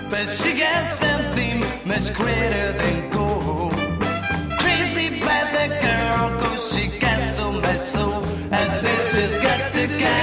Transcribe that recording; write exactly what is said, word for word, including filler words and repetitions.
but she got something much greater than gold. Crazy about that girl, cause she got so much soul. I say she's got to get